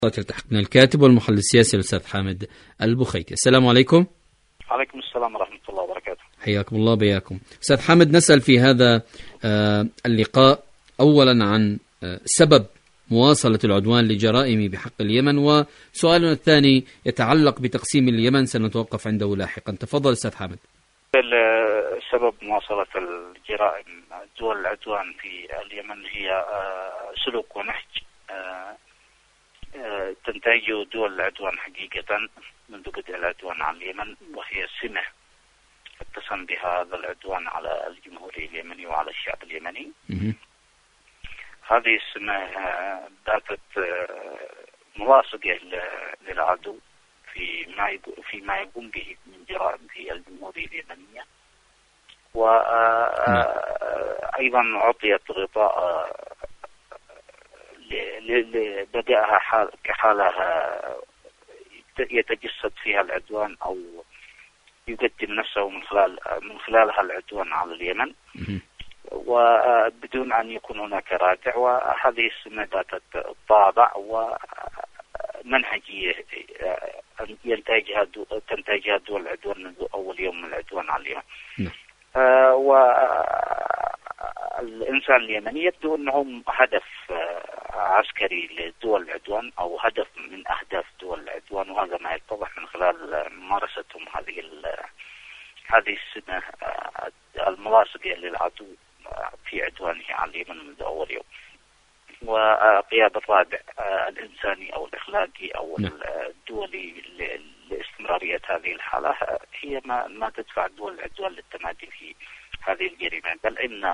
تلتحقنا الكاتب والمحلل السياسي الأستاذ حامد البخيتي. السلام عليكم. عليكم السلام ورحمة الله وبركاته. حياكم الله بياكم. أستاذ حامد، نسأل في هذا اللقاء أولا عن سبب مواصلة العدوان لجرائم بحق اليمن، وسؤالنا الثاني يتعلق بتقسيم اليمن سنتوقف عنده لاحقا. تفضل أستاذ حامد. سبب مواصلة الجرائم دول العدوان في اليمن هي سلوك ونهج تنتهجه دول العدوان حقيقة منذ بدء العدوان على اليمن، وهي سمة اتسم بها هذا العدوان على الجمهورية اليمنية وعلى الشعب اليمني. هذه السمة باتت ملاصقة للعدو فيما يقوم به من جرائم في الجمهورية اليمنية، وأيضا عطيت غطاء بدأها كحالة يتجسد فيها العدوان أو يقدم نفسه من خلالها العدوان على اليمن، وبدون أن يكون هناك رادع. وهذه السمة باتت طابع ومنهجية تنتهجها دول العدوان منذ أول يوم من العدوان على اليمن. والإنسان اليمني يبدو أنه هدف عسكري لدول العدوان أو هدف من أهداف دول العدوان، وهذا ما يتضح من خلال ممارستهم هذه السنة الملاصقة للعدو في عدوانه على اليمن منذ أول يوم. وقيام الرادع الإنساني أو الإخلاقي أو الدولي لاستمرارية هذه الحالة هي ما تدفع دول العدوان للتمادي في هذه الجريمة، بل إن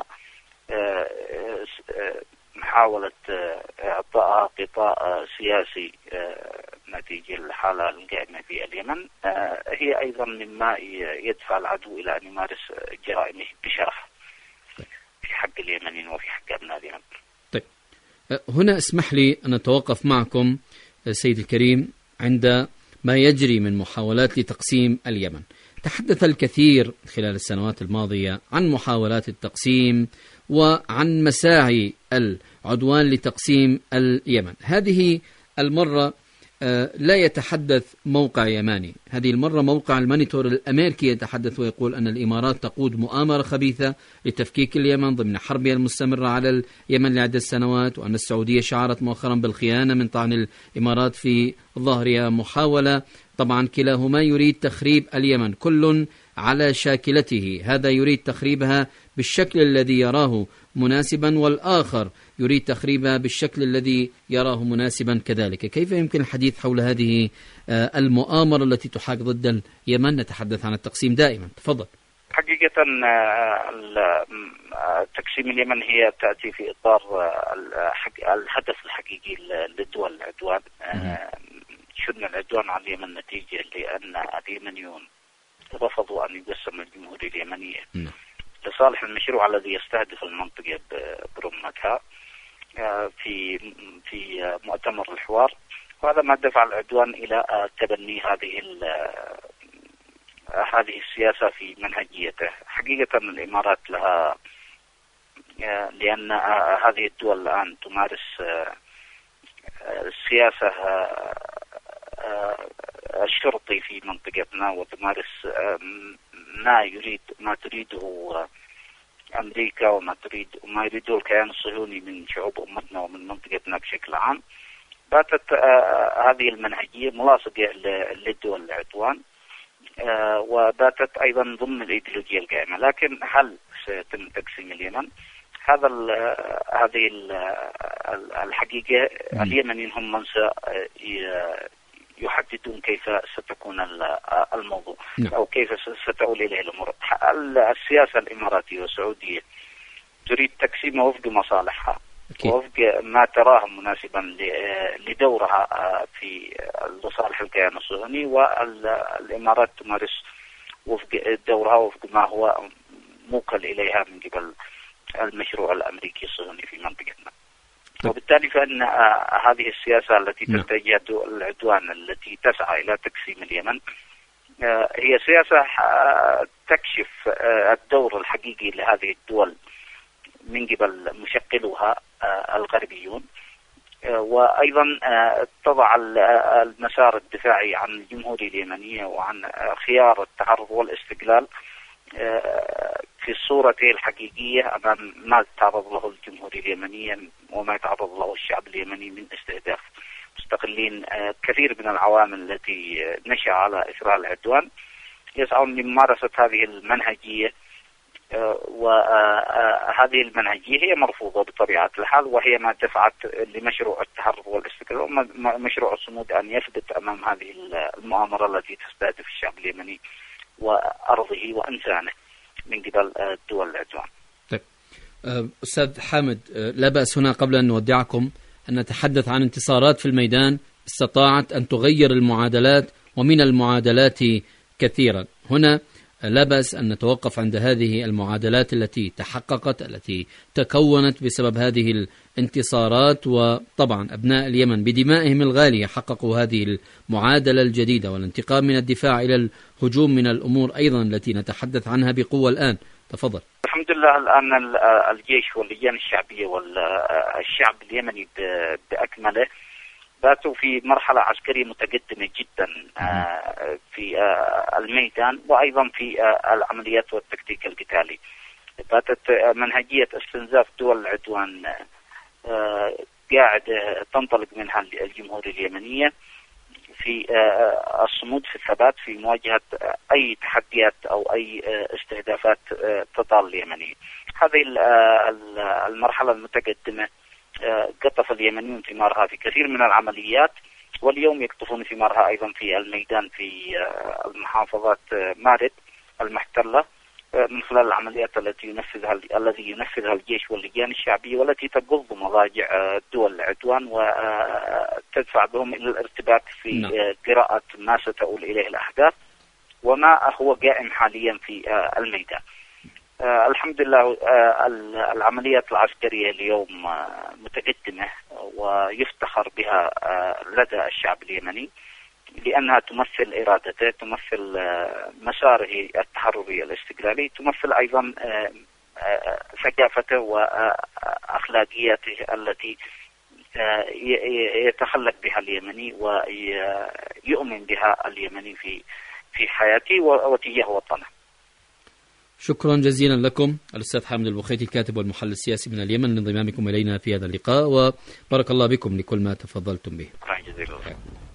محاولة إعطاء غطاء سياسي نتيجة الحالة القائمة في اليمن هي أيضا مما يدفع العدو إلى أن يمارس جرائمه بشرف في حق اليمنيين وفي حق أبناء اليمن. طيب، هنا اسمح لي أن أتوقف معكم سيد الكريم عند ما يجري من محاولات لتقسيم اليمن. تحدث الكثير خلال السنوات الماضية عن محاولات التقسيم وعن مساعي العدوان لتقسيم اليمن. هذه المرة لا يتحدث موقع يماني، هذه المرة موقع المانيتور الأمريكي يتحدث ويقول أن الإمارات تقود مؤامرة خبيثة لتفكيك اليمن ضمن حربها المستمرة على اليمن لعدة سنوات، وأن السعودية شعرت مؤخرا بالخيانة من طعن الإمارات في ظهرها محاولة. طبعا كلاهما يريد تخريب اليمن، كل على شاكلته، هذا يريد تخريبها بالشكل الذي يراه مناسبا، والآخر يريد تخريبها بالشكل الذي يراه مناسبا كذلك. كيف يمكن الحديث حول هذه المؤامرة التي تحاك ضد اليمن؟ نتحدث عن التقسيم دائما. تفضل. حقيقة تقسيم اليمن هي تأتي في إطار الهدف الحقيقي لدول العدوان. شن العدوان على اليمن نتيجة لأن اليمنيون رفضوا أن يقسم الجمهورية اليمنية لصالح المشروع الذي يستهدف المنطقة برمتها في مؤتمر الحوار، وهذا ما دفع العدوان إلى تبني هذه السياسة في منهجيته. حقيقة الإمارات لها، لأن هذه الدول الآن تمارس السياسة الشرطي في منطقتنا، وتمارس ما تريده أمريكا وما يريده الكيان الصهيوني من شعوب أمتنا ومن منطقتنا بشكل عام. باتت هذه المنهجية ملاصقة للدول العدوان، وباتت أيضا ضمن الإيديولوجيا القائمة. لكن هل سيتم تقسيم اليمن؟ هذه الحقيقة اليمنيين هم من يحددون كيف ستكون الموضوع أو كيف ستؤول إليه الأمور. السياسة الإماراتية والسعودية تريد تقسيمه وفق مصالحها ووفق ما تراه مناسبا لدورها في لصالح الكيان الصهيوني، والإمارات تمارس وفق دورها وفق ما هو موكل إليها من قبل المشروع الأمريكي الصهيوني في منطقتنا. وبالتالي فإن هذه السياسة التي تتجه العدوان التي تسعى إلى تقسيم اليمن هي سياسة تكشف الدور الحقيقي لهذه الدول من قبل مشكلوها الغربيون وأيضا تضع المسار الدفاعي عن الجمهورية اليمنية وعن خيار التحرر والاستقلال في صورته الحقيقية أمام ما تعرض له الجمهورية اليمنية وما يتعرض له الشعب اليمني من استهداف مستقلين. كثير من العوامل التي نشأ على إثرها العدوان يسعون لممارسة هذه المنهجية، وهذه المنهجية هي مرفوضة بطبيعة الحال، وهي ما دفعت لمشروع التحرر والاستقلال ومشروع الصمود أن يثبت أمام هذه المؤامرة التي تستهدف الشعب اليمني وأرضه وإنسانه من قبل دول العدوان. طيب أستاذ حامد، لا بأس هنا قبل أن نودعكم أن نتحدث عن انتصارات في الميدان استطاعت أن تغير المعادلات، ومن المعادلات كثيرا. هنا لا بأس أن نتوقف عند هذه المعادلات التي تحققت، التي تكونت بسبب هذه الانتصارات، وطبعا أبناء اليمن بدمائهم الغالية حققوا هذه المعادلة الجديدة، والانتقال من الدفاع إلى الهجوم من الأمور أيضا التي نتحدث عنها بقوة الآن. تفضل. الحمد لله الآن الجيش واللجان الشعبية والشعب اليمني بأكمله باتوا في مرحلة عسكرية متقدمة جدا في الميدان وأيضا في العمليات والتكتيك القتالي. باتت منهجية استنزاف دول العدوان قاعد تنطلق منها الجمهورية اليمنية في الصمود في الثبات في مواجهة أي تحديات أو أي استهدافات تطال اليمنيين. هذه المرحلة المتقدمة قطف اليمنيون ثمارها في كثير من العمليات، واليوم يقطفون ثمارها أيضا في الميدان في المحافظات مارب المحتلة من خلال العمليات التي الذي ينفذها الجيش واللجان الشعبية، والتي تقض مضاجع دول العدوان وتدفع بهم إلى الارتباك في قراءة ما ستؤول إليه الأحداث وما هو قائم حاليا في الميدان. الحمد لله العمليات العسكرية اليوم متقدمة ويفتخر بها لدى الشعب اليمني، لأنها تمثل إرادته، تمثل مساره التحرري الاستقلالي، تمثل أيضا ثقافته وأخلاقياته التي يتخلق بها اليمني ويؤمن بها اليمني في حياته وتجاه وطنه. شكرا جزيلا لكم الأستاذ حامد البخيتي الكاتب والمحلل السياسي من اليمن لانضمامكم إلينا في هذا اللقاء، وبارك الله بكم لكل ما تفضلتم به. شكرا جزيلا.